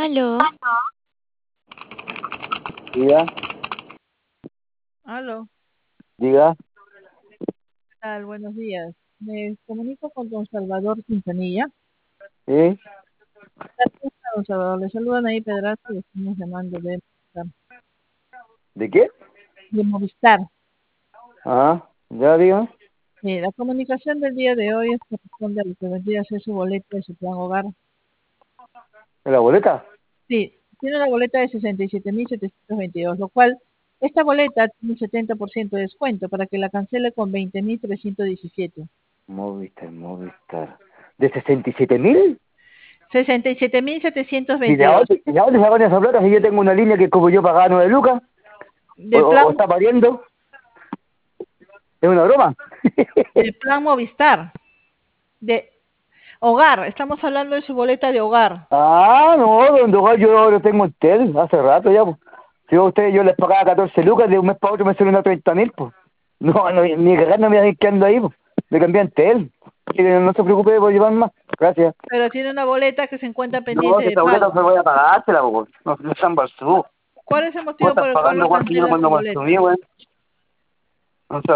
Aló, Diga, Aló, diga, ¿qué tal? Buenos días. Me comunico con don Salvador Quintanilla. ¿sí? Gracias a don Salvador. Le saludan ahí Pedraza y estamos llamando ¿De qué? de Movistar. Ah, ya diga. La comunicación del día de hoy es que responde a lo que vendría a ser su boleta de su plan hogar. ¿La boleta? Sí, tiene una boleta de 67.722, lo cual esta boleta tiene un 70% de descuento para que la cancele con 20.317. Movistar. ¿De 67.000? ¿Y de 67.722 dónde sacan esa plata si yo tengo una línea que como yo pagaba 9 lucas? ¿O, de o plan, está pariendo? ¿Es una broma? de plan Movistar. De hogar, estamos hablando de su boleta de hogar. Ah, no, donde hogar yo ahora tengo Entel, hace rato ya, pues. Si a ustedes yo les pagaba 14 lucas, de un mes para otro me salen a 30.000, pues. No, no, ni cagar no me voy a ir quedando ahí, pues. Me cambié a Entel. Así que no se preocupe por llevar más. Gracias. Pero tiene una boleta que se encuentra No, pendiente que de esta boleta pago. no se voy a pagársela, po. No, no sean balsú. ¿Cuál es el Vos motivo estás por el cual pagando no igual que yo cancela cuando su boleta? consumí, weón.